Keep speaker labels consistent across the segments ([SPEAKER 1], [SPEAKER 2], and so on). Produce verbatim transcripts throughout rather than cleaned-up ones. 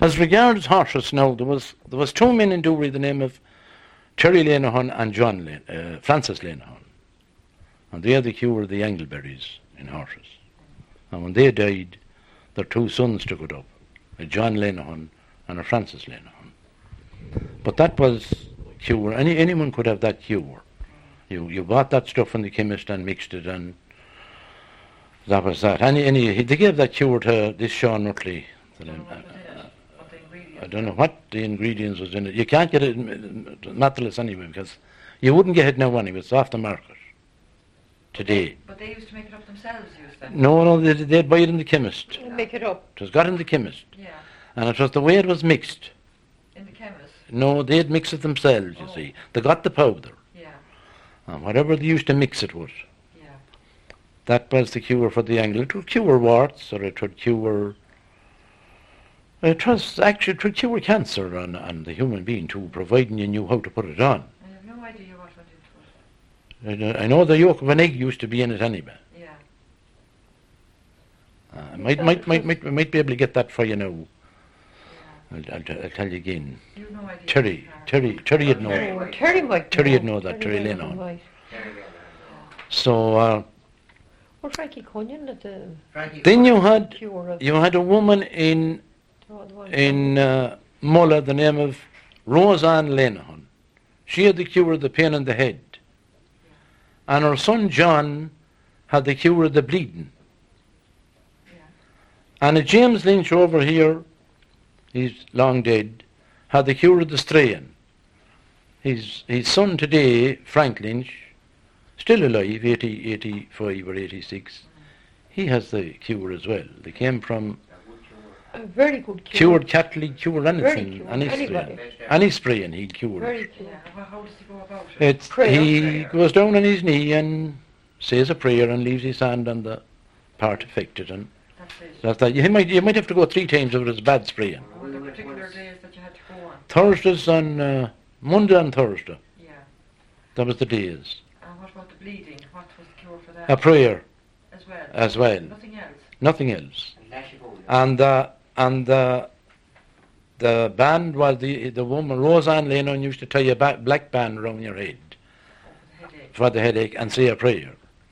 [SPEAKER 1] As regards horses now, there was there was two men in Dewry, the name of Terry Lenihan and John Lane, uh, Francis Lenihan. And they had the cure of the Angleberries in horses. And when they died, their two sons took it up, a John Lenihan and a Francis Lenihan. But that was cure. Any anyone could have that cure. You you bought that stuff from the chemist and mixed it, and that was that. Any any they gave that cure to this Sean Nutley. The name, uh, I don't know what the ingredients was in it. You can't get it Matterless anyway, because you wouldn't get it now anyway. It's off the market today.
[SPEAKER 2] But they used to make it up themselves, used to?
[SPEAKER 1] No, no, they, they'd buy it in the chemist.
[SPEAKER 3] They make it up.
[SPEAKER 1] It was got in the chemist.
[SPEAKER 2] Yeah.
[SPEAKER 1] And it was the way it was mixed.
[SPEAKER 2] In the chemist?
[SPEAKER 1] No, they'd mix it themselves, you
[SPEAKER 2] oh.
[SPEAKER 1] see. They got the powder.
[SPEAKER 2] Yeah.
[SPEAKER 1] And whatever they used to mix it with,
[SPEAKER 2] yeah.
[SPEAKER 1] that was the cure for the angle. It would cure warts, or it would cure... It was actually to cure cancer on, on the human being too, providing you knew how to put it on.
[SPEAKER 2] I have no idea what went into it.
[SPEAKER 1] I know the yolk of an egg used to be in it anyway.
[SPEAKER 2] Yeah.
[SPEAKER 1] Uh, I might, might, might, might, might be able to get that for you now.
[SPEAKER 2] Yeah.
[SPEAKER 1] I'll, I'll, t- I'll tell you again.
[SPEAKER 2] You've no idea.
[SPEAKER 1] Terry, Terry, Terry would know.
[SPEAKER 3] Oh, Terry might
[SPEAKER 1] Terry
[SPEAKER 3] know.
[SPEAKER 1] would know that, Terry
[SPEAKER 3] Terry
[SPEAKER 1] Lennon.
[SPEAKER 3] might.
[SPEAKER 1] So, uh,
[SPEAKER 3] Well, Frankie Cunyon at the
[SPEAKER 1] then you had,
[SPEAKER 3] cure of...
[SPEAKER 1] you had a woman in
[SPEAKER 3] oh, the one-
[SPEAKER 1] in uh, Mulla, the name of Roseanne Lenihan. She had the cure of the pain in the head. And her son John had the cure of the bleeding.
[SPEAKER 2] Yeah.
[SPEAKER 1] And a James Lynch over here, he's long dead, had the cure of the straying. His, his son today, Frank Lynch, still alive, eighty, eighty-five or eighty-six, he has the cure as well. They came from
[SPEAKER 3] A very good cure.
[SPEAKER 1] cured cattle, he'd cure anything,
[SPEAKER 3] cure,
[SPEAKER 1] any
[SPEAKER 3] anybody.
[SPEAKER 1] spraying. Any spraying he'd cure.
[SPEAKER 3] Very cure.
[SPEAKER 2] Yeah. Well, how does he go about it?
[SPEAKER 1] It's,
[SPEAKER 3] Prayer.
[SPEAKER 1] he
[SPEAKER 2] Prayer.
[SPEAKER 1] goes down on his knee and says a prayer and leaves his hand on the part affected, and
[SPEAKER 2] That's it.
[SPEAKER 1] that's that. You might you might have to go three times if it was bad spraying.
[SPEAKER 2] Were there particular days that you had to go on?
[SPEAKER 1] Thursdays on uh, Monday and Thursday.
[SPEAKER 2] Yeah.
[SPEAKER 1] That was the days.
[SPEAKER 2] And what about the bleeding? What was the cure for that?
[SPEAKER 1] A prayer
[SPEAKER 2] As well?
[SPEAKER 1] as well.
[SPEAKER 2] Nothing else?
[SPEAKER 1] Nothing else. And uh, and uh, the band was the the woman Roseanne Lennon used to tie a ba- black band around your head
[SPEAKER 2] The headache?
[SPEAKER 1] for the headache and say a prayer.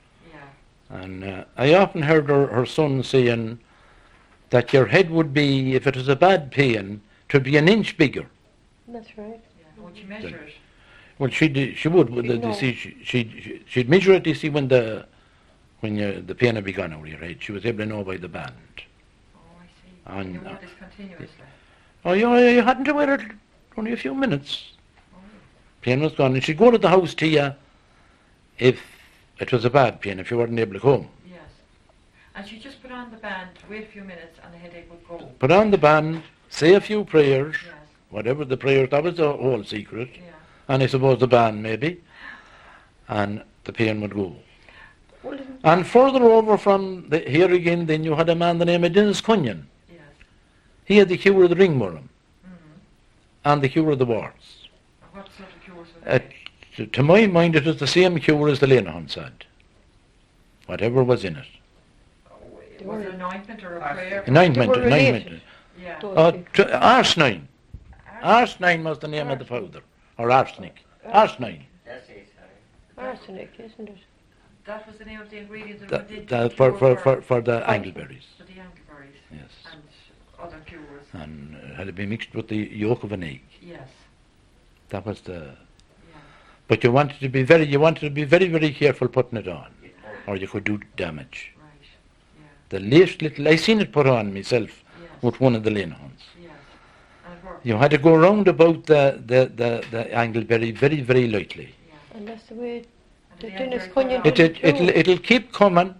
[SPEAKER 2] Yeah.
[SPEAKER 1] And uh, I often heard her, her son saying that your head would be, if it was a bad pain, to be an inch bigger.
[SPEAKER 3] That's right.
[SPEAKER 2] Yeah. Would you measure it?
[SPEAKER 1] Well, she she would. With the,
[SPEAKER 3] No.
[SPEAKER 1] you see, she, she she'd measure it. You see, when the when you, the pain had begun over your head, she was able to know by the band.
[SPEAKER 2] Oh, I see.
[SPEAKER 1] And,
[SPEAKER 2] you wore
[SPEAKER 1] uh,
[SPEAKER 2] this continuously?
[SPEAKER 1] Oh, you, you hadn't to wear it only a few minutes.
[SPEAKER 2] Oh,
[SPEAKER 1] Pain was gone, and she'd go to the house to you if it was a bad pain, if you weren't able to come.
[SPEAKER 2] yes. And she just put on the band, wait a few minutes, and the headache would go?
[SPEAKER 1] Put on the band, say a few prayers,
[SPEAKER 2] Yes.
[SPEAKER 1] whatever the prayers, that was the whole secret.
[SPEAKER 2] Yeah.
[SPEAKER 1] And I suppose the band maybe, and the pain would go.
[SPEAKER 3] Well, isn't-
[SPEAKER 1] And further over from the, here again, then you had a man the name of Dennis Cunyon.
[SPEAKER 2] Yes.
[SPEAKER 1] He had the cure of the ringworm
[SPEAKER 2] Mm-hmm.
[SPEAKER 1] and the cure of the warts.
[SPEAKER 2] What sort of cures were
[SPEAKER 1] Uh,
[SPEAKER 2] they?
[SPEAKER 1] to, to my mind, it was the same cure as the Lenahans had, whatever was in it.
[SPEAKER 3] they
[SPEAKER 2] Was
[SPEAKER 3] were-
[SPEAKER 2] it an ointment or a prayer?
[SPEAKER 1] An ointment,
[SPEAKER 3] were
[SPEAKER 1] an ointment.
[SPEAKER 3] related.
[SPEAKER 2] Yeah.
[SPEAKER 3] those
[SPEAKER 1] Uh,
[SPEAKER 3] things.
[SPEAKER 1] tr- arsenine. Arsenine was the name of the powder, or arsenic. Arsenine.
[SPEAKER 3] Arsenic, isn't it?
[SPEAKER 2] That was the name of the ingredient that
[SPEAKER 1] That,
[SPEAKER 2] did
[SPEAKER 1] that, for,
[SPEAKER 2] cure
[SPEAKER 1] for, for, for the
[SPEAKER 3] Fine.
[SPEAKER 1] angleberries.
[SPEAKER 2] for the angleberries
[SPEAKER 1] Yes.
[SPEAKER 2] and other cures.
[SPEAKER 1] And uh, had to be mixed with the yolk of an egg.
[SPEAKER 2] Yes.
[SPEAKER 1] That was the.
[SPEAKER 2] Yeah.
[SPEAKER 1] But you wanted to be very, you wanted to be very, very careful putting it on, or you could do damage.
[SPEAKER 2] Right. Yeah.
[SPEAKER 1] The least little, I seen it put on myself
[SPEAKER 2] Yes.
[SPEAKER 1] with one of the Lenahans.
[SPEAKER 2] Yes. And it worked.
[SPEAKER 1] You had to go round about the, the, the, the angleberry very, very lightly.
[SPEAKER 2] Yeah.
[SPEAKER 3] And that's the way
[SPEAKER 2] And
[SPEAKER 3] the
[SPEAKER 2] the
[SPEAKER 3] Dennis
[SPEAKER 2] angleberry
[SPEAKER 3] Cunyon
[SPEAKER 2] got
[SPEAKER 1] It,
[SPEAKER 3] did
[SPEAKER 1] it,
[SPEAKER 3] it
[SPEAKER 1] it'll,
[SPEAKER 3] too.
[SPEAKER 1] it'll keep coming,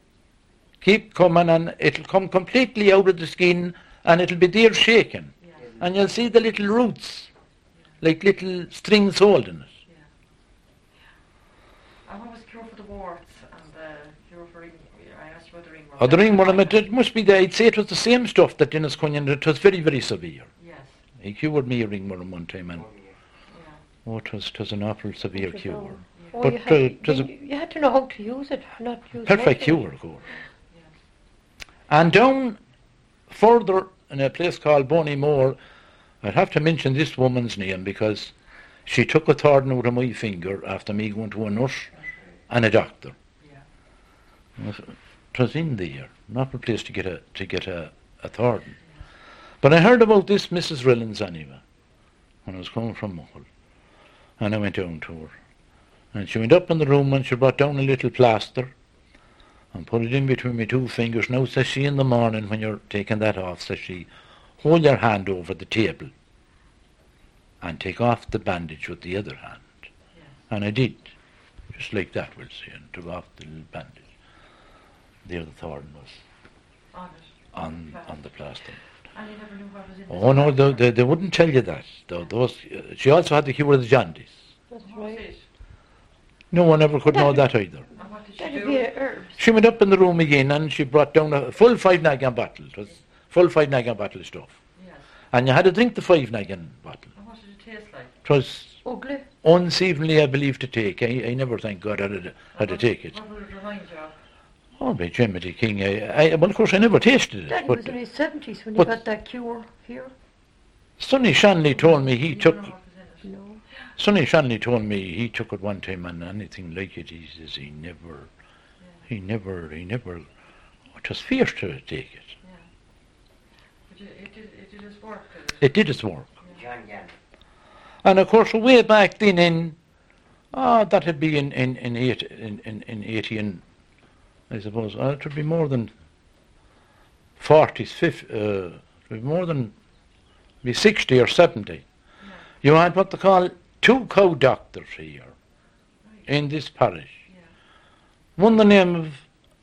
[SPEAKER 1] keep coming, and it'll come completely out of the skin, and it'll be there shaking.
[SPEAKER 2] Yes.
[SPEAKER 1] And you'll see the little roots, like little strings holding it.
[SPEAKER 2] Yeah. And what was the cure for the warts and the cure for ring? I asked you about the ringworm.
[SPEAKER 1] Or the
[SPEAKER 2] That's
[SPEAKER 1] ringworm, it,
[SPEAKER 2] ointment.
[SPEAKER 1] it must be the, I'd say it was the same stuff that Dennis Cunyon, it was very, very severe.
[SPEAKER 2] Yes.
[SPEAKER 1] He cured me a ringworm one time, and
[SPEAKER 2] Yeah.
[SPEAKER 1] oh, it was, it was an awful severe
[SPEAKER 3] It was
[SPEAKER 1] cure.
[SPEAKER 3] all-
[SPEAKER 2] Yeah.
[SPEAKER 3] Oh,
[SPEAKER 1] But,
[SPEAKER 3] you, had,
[SPEAKER 1] uh, does
[SPEAKER 3] you, you had to know how to use it, not use
[SPEAKER 1] Perfect
[SPEAKER 3] medicine.
[SPEAKER 1] cure, of course.
[SPEAKER 2] Yes.
[SPEAKER 1] And down further in a place called Bonymore. I'd have to mention this woman's name because she took a thorn out of my finger after me going to a nurse and a doctor.
[SPEAKER 2] Yeah.
[SPEAKER 1] It was in there, not a place to get a to get a, a thorn. But I heard about this Missus Rillins anyway when I was coming from Muckle, and I went down to her. And she went up in the room and she brought down a little plaster and put it in between my two fingers. Now, says she, in the morning when you're taking that off, says she, hold your hand over the table and take off the bandage with the other hand.
[SPEAKER 2] Yes.
[SPEAKER 1] And I did, just like that, we'll see, and took off the little bandage. There the thorn was
[SPEAKER 2] On it.
[SPEAKER 1] on,
[SPEAKER 2] Plaster.
[SPEAKER 1] on the plaster.
[SPEAKER 2] And you never knew what was in
[SPEAKER 1] Oh
[SPEAKER 2] the
[SPEAKER 1] no,
[SPEAKER 2] plaster.
[SPEAKER 1] they, they, they wouldn't tell you that. Though those, uh, she also had the cure of the jaundice.
[SPEAKER 3] That's
[SPEAKER 2] What was
[SPEAKER 3] right.
[SPEAKER 2] it?
[SPEAKER 1] No one ever could know that either.
[SPEAKER 2] And what did she
[SPEAKER 3] That'd
[SPEAKER 2] do?
[SPEAKER 3] be a herbs.
[SPEAKER 1] She went up in the room again and she brought down a full five naggin bottle. It was full five naggin bottle of stuff.
[SPEAKER 2] Yes.
[SPEAKER 1] And you had to drink the five naggin bottle.
[SPEAKER 2] And what did it taste like?
[SPEAKER 1] It was
[SPEAKER 3] Ugly.
[SPEAKER 1] unseemly, I believe, to take. I, I never, thank God, had to, had to
[SPEAKER 2] what,
[SPEAKER 1] take it.
[SPEAKER 2] What would it remind you of?
[SPEAKER 1] Oh, by Jiminy King, I, I, well, of course, I never tasted it.
[SPEAKER 3] Daddy
[SPEAKER 1] But
[SPEAKER 3] was in his seventies when he
[SPEAKER 1] but-
[SPEAKER 3] got that cure here.
[SPEAKER 1] Sonny Shanley told me he
[SPEAKER 2] You
[SPEAKER 1] took...
[SPEAKER 2] don't know what was in it.
[SPEAKER 3] No.
[SPEAKER 1] Sonny Shanley told me he took it one time and anything like it, he says he never, he never, he never, it was fierce to take it.
[SPEAKER 2] Yeah. But you, it, did, it did its work, did it?
[SPEAKER 1] It did its work.
[SPEAKER 2] Yeah.
[SPEAKER 4] John Gann.
[SPEAKER 1] And of course, way back then in, ah, that'd be in, in, in, eight, in, in, in eighteen, I suppose, uh, it would be more than forties, fifty, uh, it would be more than, be sixty or seventy.
[SPEAKER 2] Yeah.
[SPEAKER 1] You had what they call two cow doctors here
[SPEAKER 2] Right.
[SPEAKER 1] in this parish.
[SPEAKER 2] Yeah.
[SPEAKER 1] One the name of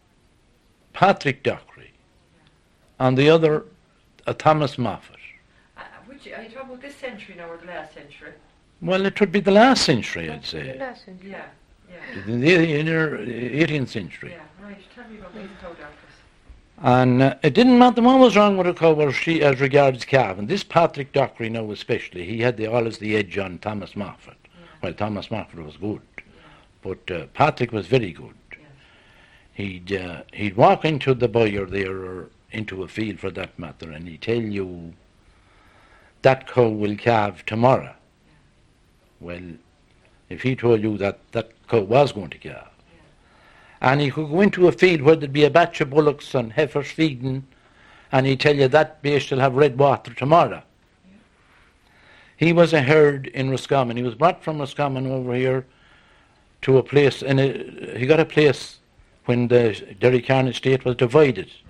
[SPEAKER 1] Patrick Dockery, and the other uh, Thomas Moffat.
[SPEAKER 2] Uh, which, are you talking about this century now or the last century?
[SPEAKER 1] Well, it would be the last century, I'd
[SPEAKER 3] That's the
[SPEAKER 1] say,
[SPEAKER 3] last century.
[SPEAKER 2] Yeah. Yeah.
[SPEAKER 1] in the inner eighteenth century.
[SPEAKER 2] Yeah. Right. Tell me about these cow doctors.
[SPEAKER 1] And uh, it didn't matter what was wrong with a cow or she as regards calf. And this Patrick Dockery now especially, he had the, always the edge on Thomas Moffat.
[SPEAKER 2] Yeah.
[SPEAKER 1] Well, Thomas Moffat was good,
[SPEAKER 2] Yeah.
[SPEAKER 1] but uh, Patrick was very good.
[SPEAKER 2] Yes.
[SPEAKER 1] He'd uh, he'd walk into the byre there or into a field for that matter, and he'd tell you that cow will calve tomorrow. Well, if he told you that that cow was going to calve, and he could go into a field where there'd be a batch of bullocks and heifers feeding, and he'd tell you that beast will have red water tomorrow.
[SPEAKER 2] Yeah.
[SPEAKER 1] He was a herd in Roscommon. He was brought from Roscommon over here to a place, and he got a place when the Derry Carn estate was divided.